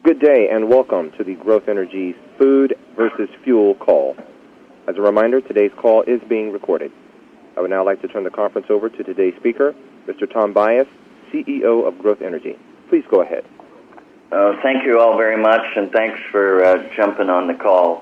Good day and welcome to the Growth Energy Food versus Fuel call. As a reminder, today's call is being recorded. I would now like to turn the conference over to today's speaker, Mr. Tom Bias, CEO of Growth Energy. Please go ahead. Thank you all very much, and thanks for jumping on the call.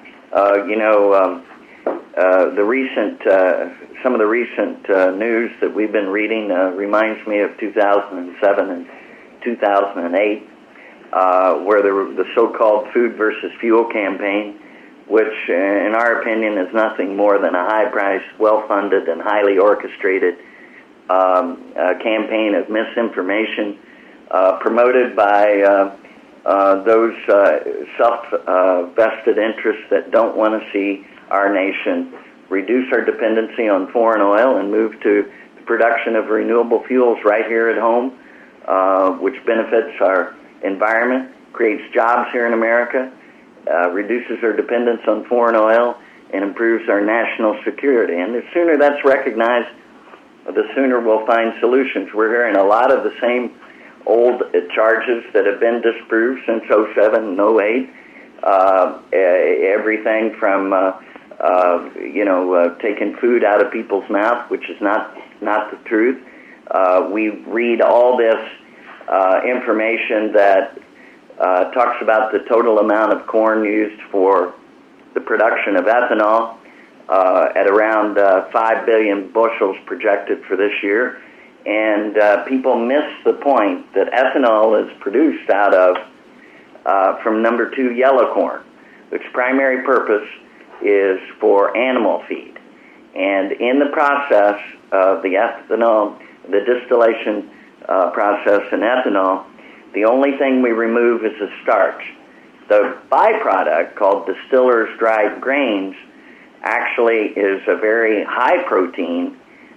Some of the recent news that we've been reading reminds me of 2007 and 2008, where the so-called food versus fuel campaign, which, in our opinion, is nothing more than a high-priced, well-funded, and highly orchestrated campaign of misinformation promoted by those self-vested interests that don't want to see our nation reduce our dependency on foreign oil and move to the production of renewable fuels right here at home, which benefits our environment, creates jobs here in America, reduces our dependence on foreign oil, and improves our national security. And the sooner that's recognized, the sooner we'll find solutions. We're hearing a lot of the same old charges that have been disproved since 07 and 08. Everything from taking food out of people's mouth, which is not the truth. We read all this information that talks about the total amount of corn used for the production of ethanol at around 5 billion bushels projected for this year. And people miss the point that ethanol is produced out of from number 2 yellow corn, which primary purpose is for animal feed. And in the process of the ethanol, the distillation process in ethanol, the only thing we remove is the starch. The byproduct, called distillers' dried grains, actually is a very high protein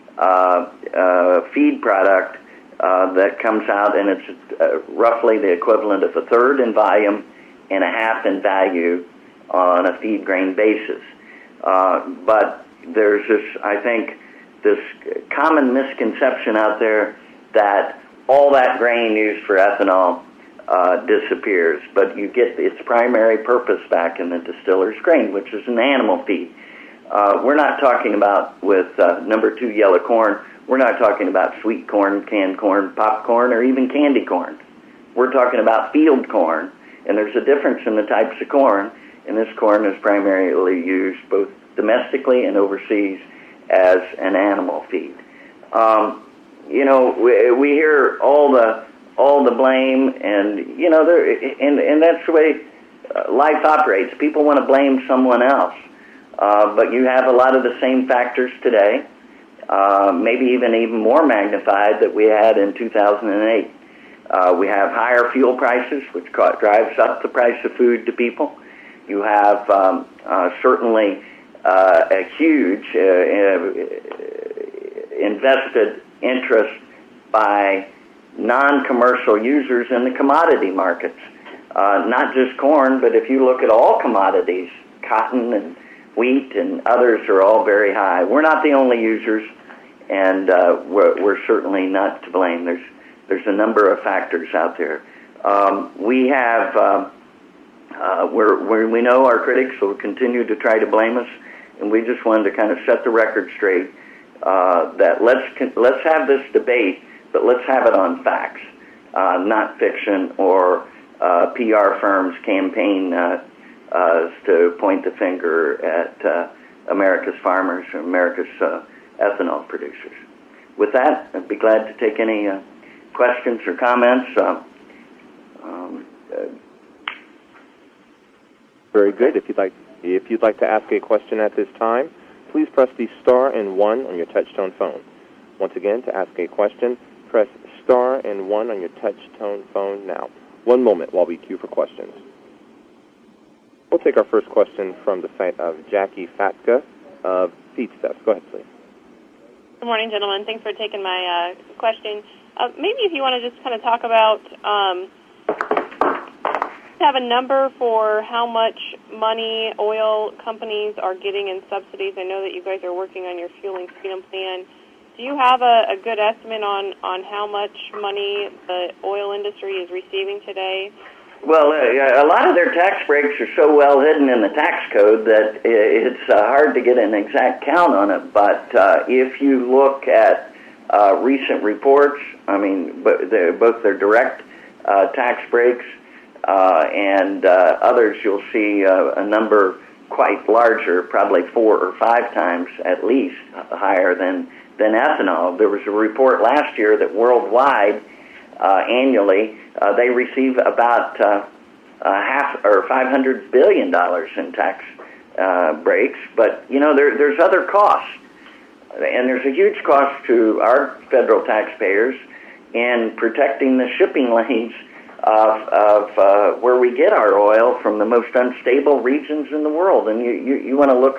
feed product that comes out, and it's roughly the equivalent of a third in volume and a half in value on a feed grain basis. But there's this common misconception out there that all that grain used for ethanol disappears, but you get its primary purpose back in the distiller's grain, which is an animal feed. We're not talking about with number 2 yellow corn. We're not talking about sweet corn, canned corn, popcorn, or even candy corn. We're talking about field corn, and there's a difference in the types of corn, and this corn is primarily used both domestically and overseas as an animal feed. We hear all the blame, and and that's the way life operates. People want to blame someone else. But you have a lot of the same factors today, maybe even more magnified that we had in 2008. We have higher fuel prices, which drives up the price of food to people. You have certainly a huge invested interest by non-commercial users in the commodity markets. Not just corn, but if you look at all commodities, cotton and wheat and others are all very high. We're not the only users, and we're certainly not to blame. There's a number of factors out there. We have we know our critics will continue to try to blame us, and we just wanted to kind of set the record straight that let's have this debate, but let's have it on facts, not fiction or PR firms' campaign to point the finger at America's farmers or America's ethanol producers. With that, I'd be glad to take any questions or comments. Very good. If you'd like to ask a question at this time, please press the star and 1 on your touch-tone phone. Once again, to ask a question, press star and 1 on your touch-tone phone now. One moment while we queue for questions. We'll take our first question from the site of Jackie Fatka of Feedstuffs. Go ahead, please. Good morning, gentlemen. Thanks for taking my question. Maybe if you want to just kind of talk about, have a number for how much money oil companies are getting in subsidies. I know that you guys are working on your fueling freedom plan. Do you have a good estimate on how much money the oil industry is receiving today? Well, a lot of their tax breaks are so well hidden in the tax code that it's hard to get an exact count on it. But if you look at recent reports, I mean, both their direct tax breaks and others, you'll see a number quite larger, probably 4 or 5 times at least higher than ethanol. There was a report last year that worldwide, annually, they receive about half or $500 billion in tax breaks. But there's other costs, and there's a huge cost to our federal taxpayers in protecting the shipping lanes of where we get our oil from the most unstable regions in the world. And you want to look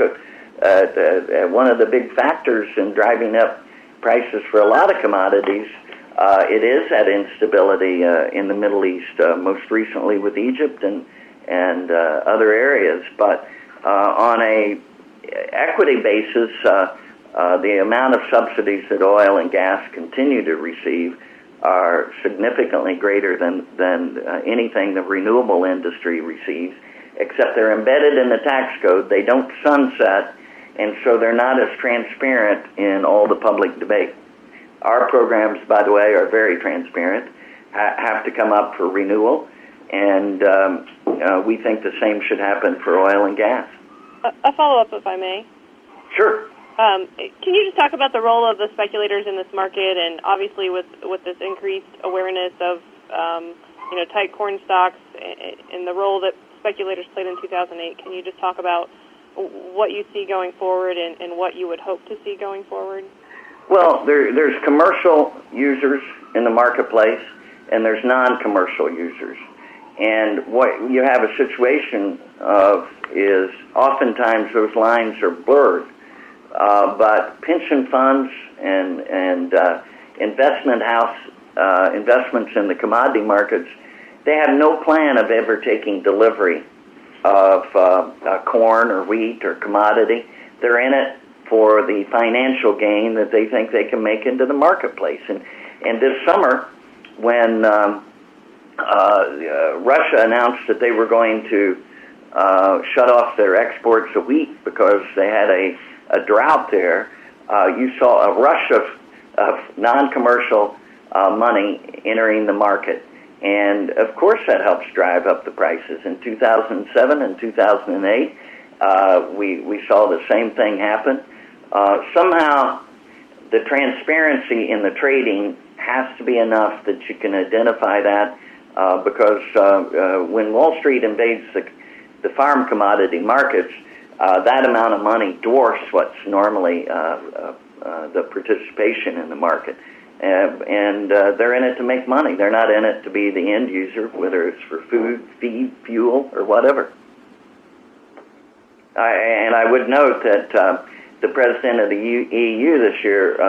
at one of the big factors in driving up prices for a lot of commodities. It is that instability in the Middle East, most recently with Egypt and other areas. But on a equity basis, the amount of subsidies that oil and gas continue to receive are significantly greater than anything the renewable industry receives, except they're embedded in the tax code. They don't sunset, and so they're not as transparent in all the public debate. Our programs, by the way, are very transparent, have to come up for renewal, and we think the same should happen for oil and gas. A follow-up, if I may. Sure. Can you just talk about the role of the speculators in this market, and obviously with this increased awareness of tight corn stocks and the role that speculators played in 2008? Can you just talk about what you see going forward and what you would hope to see going forward? Well, there's commercial users in the marketplace, and there's non-commercial users. And what you have a situation of is oftentimes those lines are blurred. But pension funds and investment house investments in the commodity markets, they have no plan of ever taking delivery of corn or wheat or commodity. They're in it for the financial gain that they think they can make into the marketplace. And this summer, when Russia announced that they were going to shut off their exports of wheat because they had a drought there, you saw a rush of non-commercial money entering the market. And, of course, that helps drive up the prices. In 2007 and 2008, we saw the same thing happen. Somehow, the transparency in the trading has to be enough that you can identify that because when Wall Street invades the farm commodity markets, that amount of money dwarfs what's normally the participation in the market. And they're in it to make money. They're not in it to be the end user, whether it's for food, feed, fuel, or whatever. And I would note that the president of the EU this year,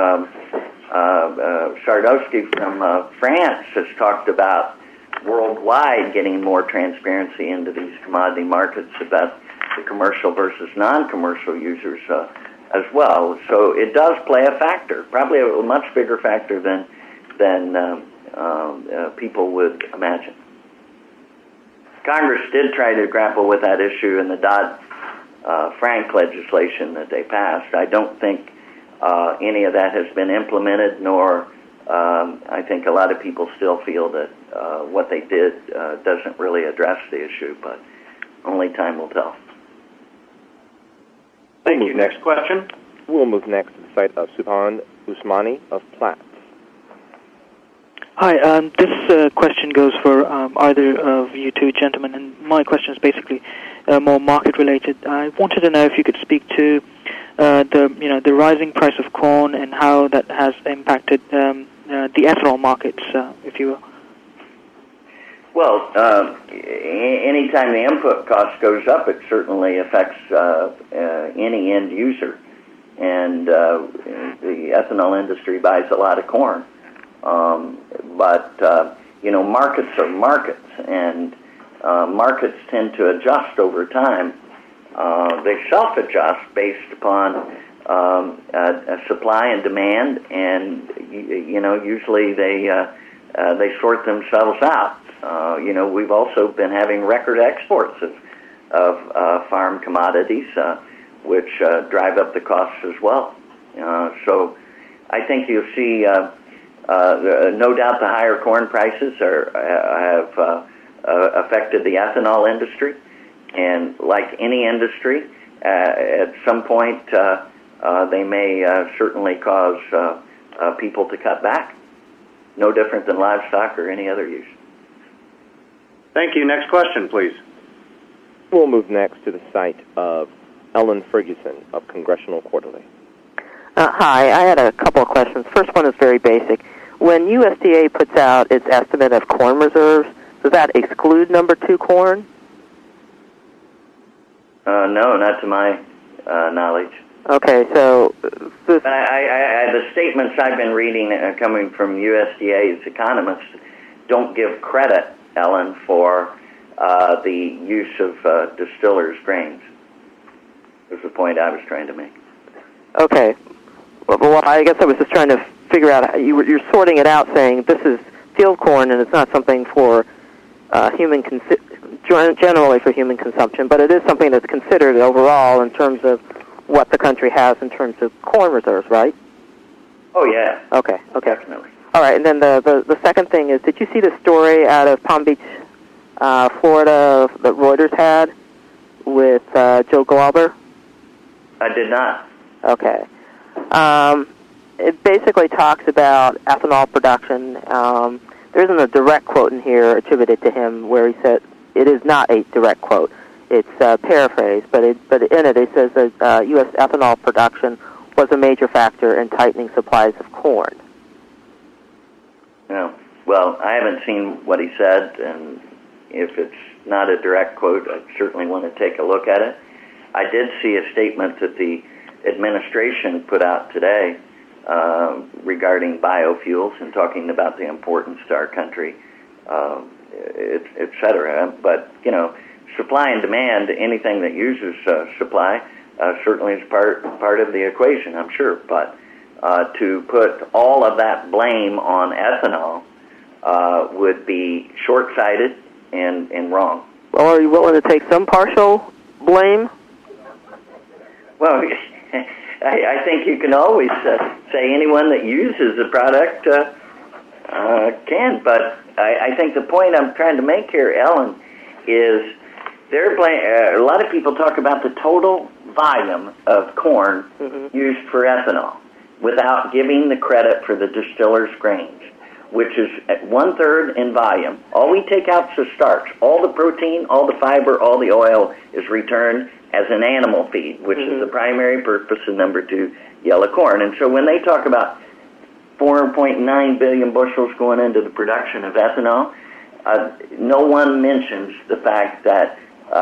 Sarkozy from France, has talked about worldwide getting more transparency into these commodity markets about the commercial versus non-commercial users as well. So it does play a factor, probably a much bigger factor than people would imagine. Congress did try to grapple with that issue in the Dodd-Frank legislation that they passed. I don't think any of that has been implemented, nor I think a lot of people still feel that what they did doesn't really address the issue, but only time will tell. Thank you. Next question. We'll move next to the site of Subhan Usmani of Platts. Hi, this question goes for either of you two gentlemen, and my question is basically more market-related. I wanted to know if you could speak to the rising price of corn and how that has impacted the ethanol markets, if you will. Well, anytime the input cost goes up, it certainly affects any end user. And the ethanol industry buys a lot of corn. But markets are markets, and markets tend to adjust over time. They self-adjust based upon a supply and demand, and usually they they sort themselves out. We've also been having record exports of farm commodities, which drive up the costs as well. So I think you'll see, no doubt, the higher corn prices have affected the ethanol industry, and like any industry, at some point they may certainly cause people to cut back. No different than livestock or any other use. Thank you. Next question, please. We'll move next to the site of Ellen Ferguson of Congressional Quarterly. Hi, I had a couple of questions. First one is very basic. When USDA puts out its estimate of corn reserves, does that exclude number 2 corn? No, not to my knowledge. Okay, so the statements I've been reading coming from USDA's economists don't give credit, Ellen, for the use of distillers' grains. Was the point I was trying to make. Okay. Well, I guess I was just trying to figure out, you're sorting it out, saying this is field corn and it's not something for generally for human consumption, but it is something that's considered overall in terms of what the country has in terms of corn reserves, right? Oh, yeah. Okay. Definitely. All right, and then the second thing is, did you see the story out of Palm Beach, Florida, that Reuters had with Joe Glauber? I did not. Okay. It basically talks about ethanol production. There isn't a direct quote in here attributed to him where he said, it is not a direct quote. It's paraphrased, but in it says that U.S. ethanol production was a major factor in tightening supplies of corn. No. Well, I haven't seen what he said, and if it's not a direct quote, I certainly want to take a look at it. I did see a statement that the administration put out today regarding biofuels and talking about the importance to our country, et cetera. But, supply and demand, anything that uses supply, certainly is part of the equation, I'm sure. But to put all of that blame on ethanol would be short-sighted and wrong. Well, are you willing to take some partial blame? Well, I think you can always say anyone that uses a product can, but I think the point I'm trying to make here, Ellen, is a lot of people talk about the total volume of corn used for ethanol without giving the credit for the distiller's grains, which is at 1/3 in volume. All we take out is the starch. All the protein, all the fiber, all the oil is returned as an animal feed, which is the primary purpose of number 2 yellow corn. And so when they talk about 4.9 billion bushels going into the production of ethanol, no one mentions the fact that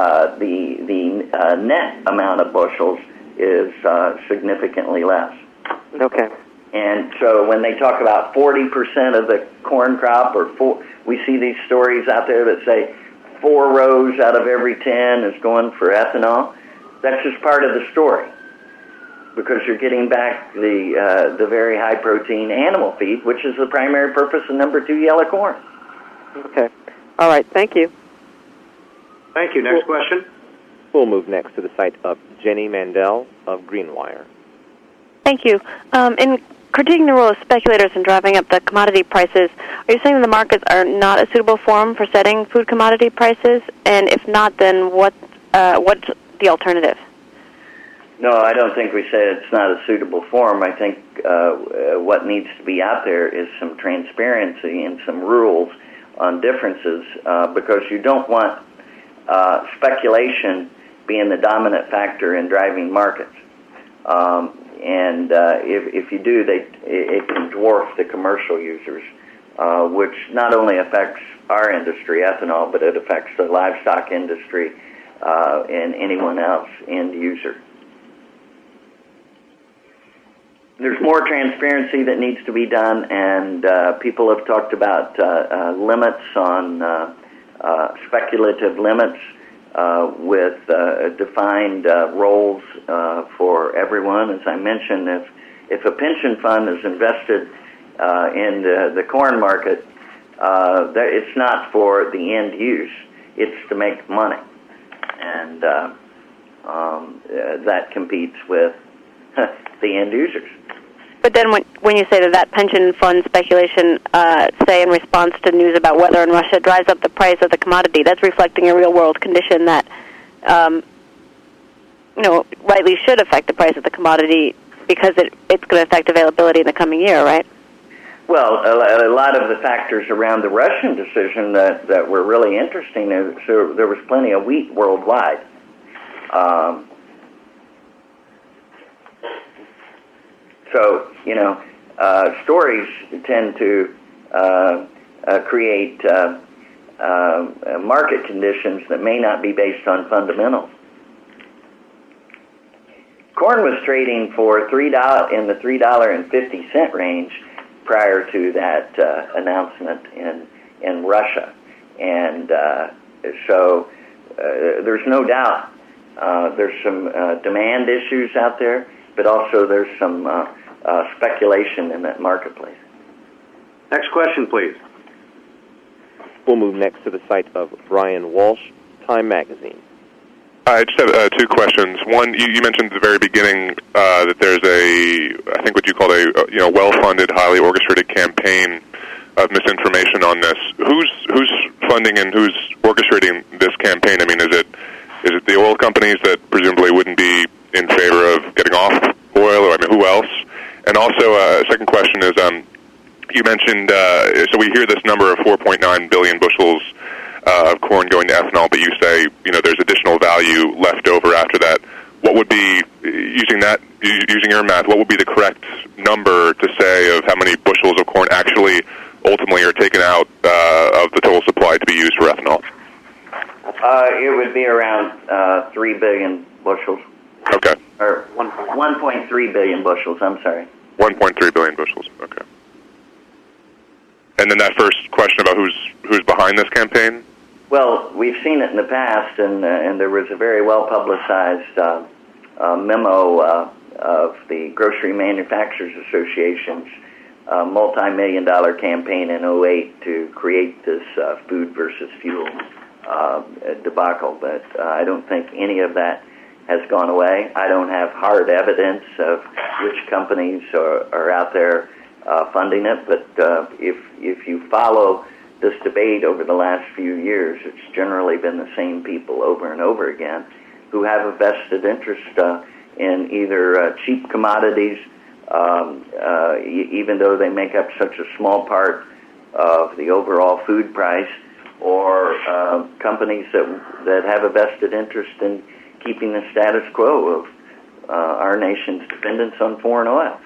the net amount of bushels is significantly less. Okay. And so when they talk about 40% of the corn crop, we see these stories out there that say 4 rows out of every 10 is going for ethanol. That's just part of the story, because you're getting back the very high protein animal feed, which is the primary purpose of number 2 yellow corn. Okay. All right. Thank you. Thank you. Next question. We'll move next to the site of Jenny Mandel of Greenwire. Thank you. In critiquing the role of speculators in driving up the commodity prices, are you saying the markets are not a suitable forum for setting food commodity prices? And if not, then what's the alternative? No, I don't think we say it's not a suitable forum. I think what needs to be out there is some transparency and some rules on differences, because you don't want speculation being the dominant factor in driving markets. And if you do, it can dwarf the commercial users, which not only affects our industry, ethanol, but it affects the livestock industry and anyone else, end user. There's more transparency that needs to be done, and people have talked about limits on speculative limits with defined roles for everyone. As I mentioned, if a pension fund is invested in the corn market, it's not for the end use. It's to make money. And that competes with the end users. But then when you say that pension fund speculation, say in response to news about weather in Russia, drives up the price of the commodity, that's reflecting a real-world condition that, rightly should affect the price of the commodity because it's going to affect availability in the coming year, right? Well, a lot of the factors around the Russian decision that were really interesting, so there was plenty of wheat worldwide. So, stories tend to create market conditions that may not be based on fundamentals. Corn was trading for $3 in the $3.50 range prior to that announcement in Russia, and so there's no doubt there's some demand issues out there, but also there's some speculation in that marketplace. Next question, please. We'll move next to the site of Brian Walsh, Time Magazine. I just have two questions. One, you mentioned at the very beginning that there's I think what you called a well-funded, highly orchestrated campaign of misinformation on this. Who's funding and who's orchestrating this campaign? I mean, is it the oil companies that presumably wouldn't be in favor of getting off oil, or who else? And also, second question is, you mentioned, so we hear this number of 4.9 billion bushels of corn going to ethanol, but you say, there's additional value left over after that. What would be, using your math, what would be the correct number to say of how many bushels of corn actually ultimately are taken out of the total supply to be used for ethanol? It would be around 3 billion bushels. Okay. Or 1.3 billion bushels, I'm sorry. 1.3 billion bushels, okay. And then that first question about who's behind this campaign? Well, we've seen it in the past, and there was a very well-publicized memo of the Grocery Manufacturers Association's multi-million-dollar campaign in 2008 to create this food versus fuel debacle. But I don't think any of that has gone away. I don't have hard evidence of which companies are out there funding it, but if you follow this debate over the last few years, it's generally been the same people over and over again who have a vested interest in either cheap commodities, even though they make up such a small part of the overall food price, or companies that have a vested interest in keeping the status quo of our nation's dependence on foreign oil.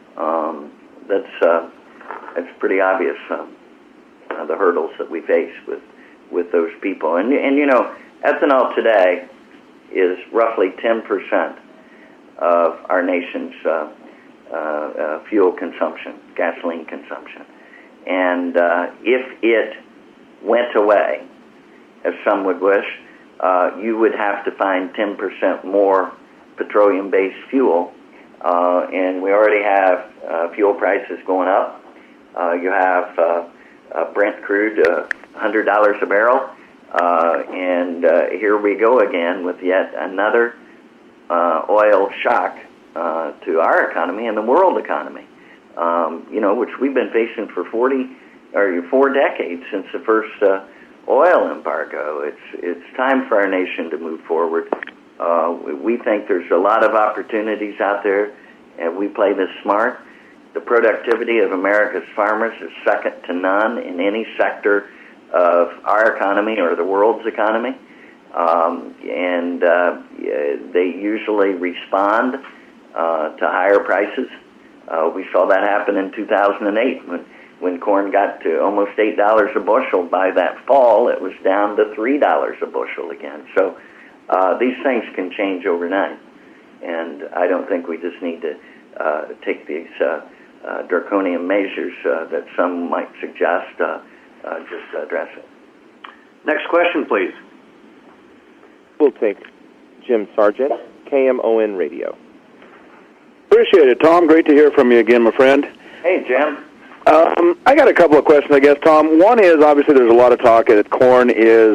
That's pretty obvious. The hurdles that we face with those people, and ethanol today is roughly 10% of our nation's fuel consumption, gasoline consumption, and if it went away, as some would wish, you would have to find 10% more petroleum-based fuel, and we already have fuel prices going up. You have Brent crude, $100 a barrel, and here we go again with yet another oil shock to our economy and the world economy, which we've been facing for 4 decades since the first oil embargo. It's time for our nation to move forward. We think there's a lot of opportunities out there, and we play this smart. The productivity of America's farmers is second to none in any sector of our economy or the world's economy, and they usually respond to higher prices. We saw that happen in 2008 when corn got to almost $8 a bushel. By that fall, it was down to $3 a bushel again. So these things can change overnight, and I don't think we just need to take these draconian measures that some might suggest, just address it. Next question, please. We'll take Jim Sargent, KMON Radio. Appreciate it, Tom. Great to hear from you again, my friend. Hey, Jim. I got a couple of questions, I guess, Tom. One is, obviously, there's a lot of talk that corn is,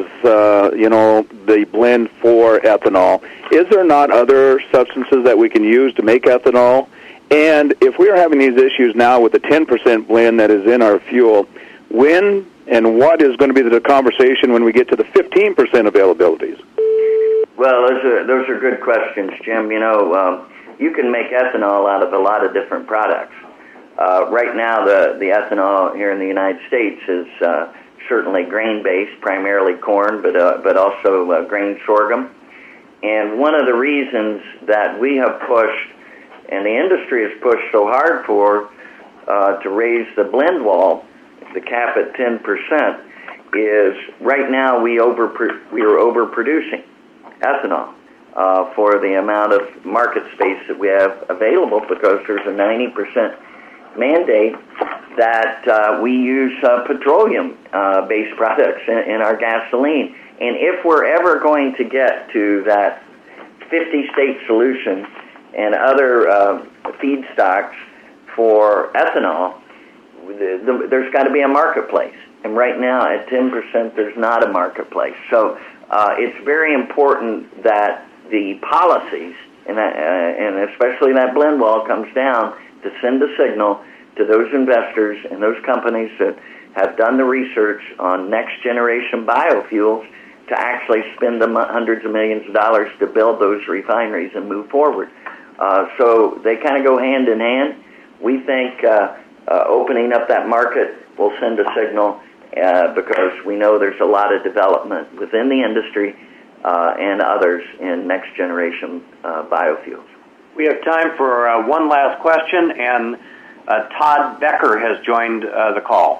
the blend for ethanol. Is there not other substances that we can use to make ethanol? And if we are having these issues now with the 10% blend that is in our fuel, when and what is going to be the conversation when we get to the 15% availabilities? Well, those are good questions, Jim. You can make ethanol out of a lot of different products. Right now, the ethanol here in the United States is certainly grain-based, primarily corn, but also grain sorghum. And one of the reasons that we have pushed, and the industry has pushed so hard for, to raise the blend wall, the cap at 10%, is right now we are overproducing ethanol for the amount of market space that we have available, because there's a 90% mandate that we use petroleum-based products in our gasoline. And if we're ever going to get to that 50-state solution and other feedstocks for ethanol, there's got to be a marketplace. And right now, at 10%, there's not a marketplace. So it's very important that the policies, and especially that blend wall, comes down to send a signal to those investors and those companies that have done the research on next-generation biofuels to actually spend the hundreds of millions of dollars to build those refineries and move forward. So they kind of go hand in hand. We think opening up that market will send a signal because we know there's a lot of development within the industry and others in next-generation biofuels. We have time for one last question, and Todd Becker has joined the call.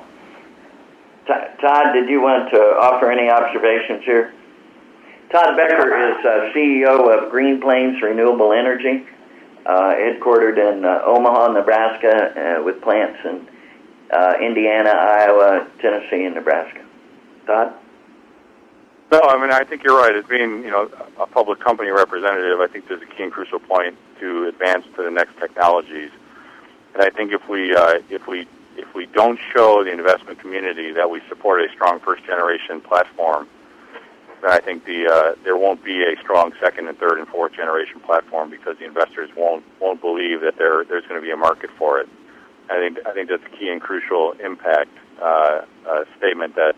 Todd, did you want to offer any observations here? Todd Becker is CEO of Green Plains Renewable Energy, headquartered in Omaha, Nebraska, with plants in Indiana, Iowa, Tennessee, and Nebraska. Todd? No, I think you're right. As being, a public company representative, I think there's a key and crucial point to advance to the next technologies. And I think if we don't show the investment community that we support a strong first-generation platform, then I think there won't be a strong second and third and fourth generation platform, because the investors won't believe that there's going to be a market for it. I think that's a key and crucial impact statement that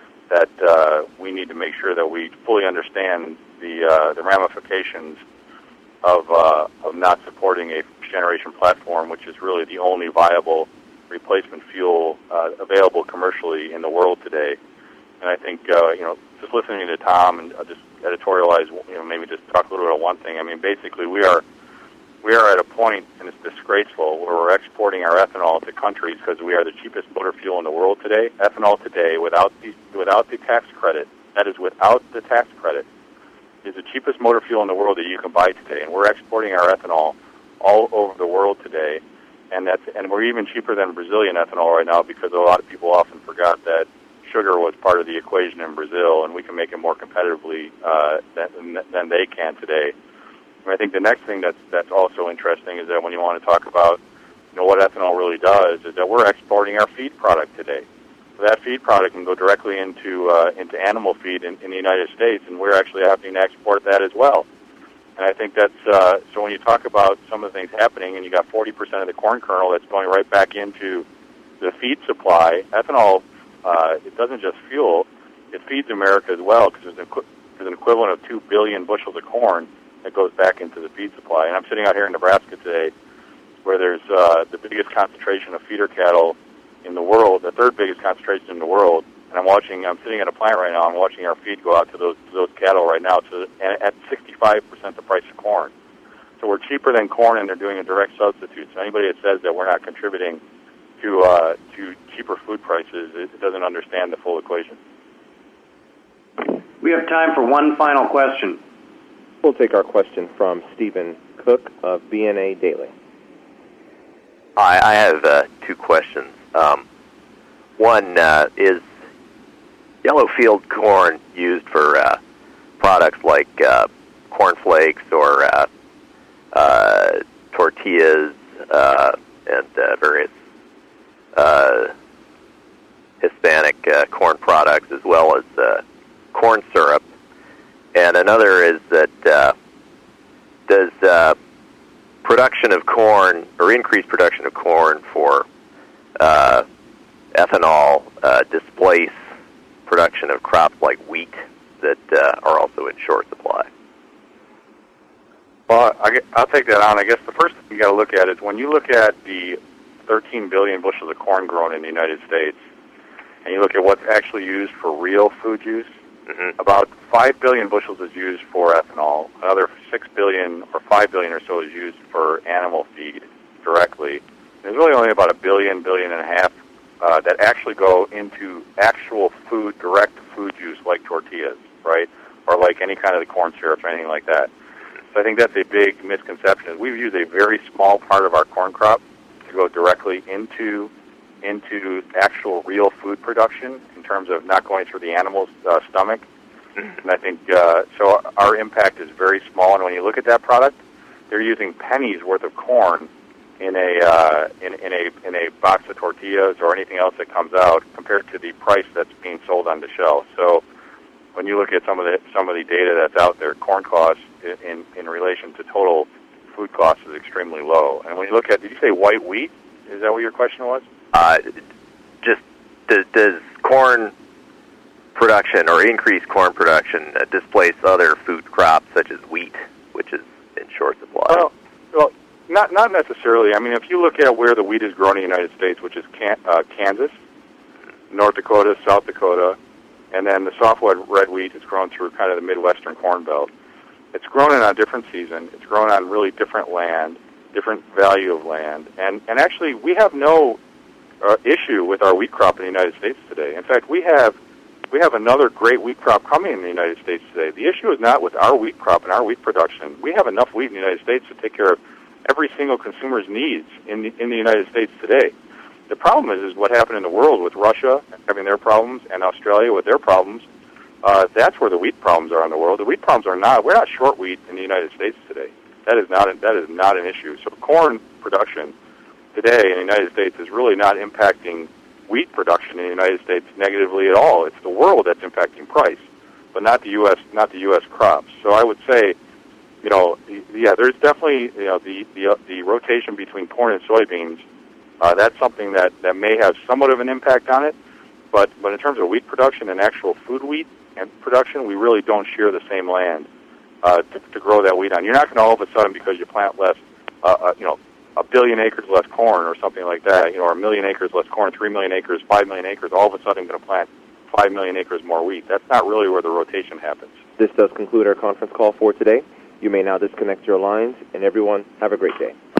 we need to make sure that we fully understand the ramifications of not supporting a generation platform, which is really the only viable replacement fuel available commercially in the world today. And I think just listening to Tom, and I'll just editorialize, maybe just talk a little bit about one thing. Basically we are at a point, and it's disgraceful, where we're exporting our ethanol to countries because we are the cheapest motor fuel in the world today. Ethanol today, without the tax credit, that is without the tax credit, is the cheapest motor fuel in the world that you can buy today. And we're exporting our ethanol all over the world today, and we're even cheaper than Brazilian ethanol right now, because a lot of people often forgot that sugar was part of the equation in Brazil, and we can make it more competitively than they can today. And I think the next thing that's also interesting is that when you want to talk about what ethanol really does, is that we're exporting our feed product today. So that feed product can go directly into animal feed in the United States, and we're actually having to export that as well. And I think that's so when you talk about some of the things happening, and you got 40% of the corn kernel that's going right back into the feed supply. Ethanol, it doesn't just fuel; it feeds America as well, because there's an equivalent of 2 billion bushels of corn that goes back into the feed supply. And I'm sitting out here in Nebraska today, where there's the biggest concentration of feeder cattle in the world, the third biggest concentration in the world. And I'm sitting at a plant right now. I'm watching our feed go out to those cattle right now at 65% the price of corn. So we're cheaper than corn, and they're doing a direct substitute. So anybody that says that we're not contributing to cheaper food prices, it doesn't understand the full equation. We have time for one final question. We'll take our question from Stephen Cook of BNA Daily. Hi, I have two questions. One is yellow field corn used for products like corn flakes or tortillas and various corn products as well as corn syrup. And another is that does production of corn or increased production of corn for ethanol displace production of crops like wheat that are also in short supply? Well, I'll take that on. I guess the first thing you got to look at is when you look at the 13 billion bushels of corn grown in the United States, and you look at what's actually used for real food use, about 5 billion bushels is used for ethanol. Another 6 billion or 5 billion or so is used for animal feed directly. There's really only about a billion and a half that actually go into actual food, direct food use, like tortillas, right, or like any kind of the corn syrups or anything like that. So I think that's a big misconception. We've used a very small part of our corn crop to go directly into actual real food production in terms of not going through the animal's stomach. And I think so our impact is very small. And when you look at that product, they're using pennies worth of corn in a box of tortillas or anything else that comes out compared to the price that's being sold on the shelf. So when you look at some of the data that's out there, corn costs in relation to total food costs is extremely low. And when you look at, did you say white wheat? Is that what your question was? Just does corn production or increased corn production displace other food crops such as wheat, which is in short supply? Well, not necessarily. I mean, if you look at where the wheat is grown in the United States, which is Kansas, North Dakota, South Dakota, and then the soft red wheat is grown through kind of the Midwestern Corn Belt. It's grown in a different season. It's grown on really different land, different value of land, and actually we have no issue with our wheat crop in the United States today. In fact, we have another great wheat crop coming in the United States today. The issue is not with our wheat crop and our wheat production. We have enough wheat in the United States to take care of every single consumer's needs in the United States today. The problem is what happened in the world with Russia having their problems and Australia with their problems. That's where the wheat problems are in the world. The wheat problems are not. We're not short wheat in the United States today. That is not an issue. So corn production today in the United States is really not impacting wheat production in the United States negatively at all. It's the world that's impacting price, but not the U.S. crops. So I would say, there's definitely the rotation between corn and soybeans. That's something that may have somewhat of an impact on it, but in terms of wheat production and actual food wheat and production, we really don't share the same land to grow that wheat on. You're not going to all of a sudden, because you plant less, 1 billion acres less corn or something like that, or 1 million acres less corn, 3 million acres, 5 million acres, all of a sudden going to plant 5 million acres more wheat. That's not really where the rotation happens. This does conclude our conference call for today. You may now disconnect your lines, and everyone, have a great day.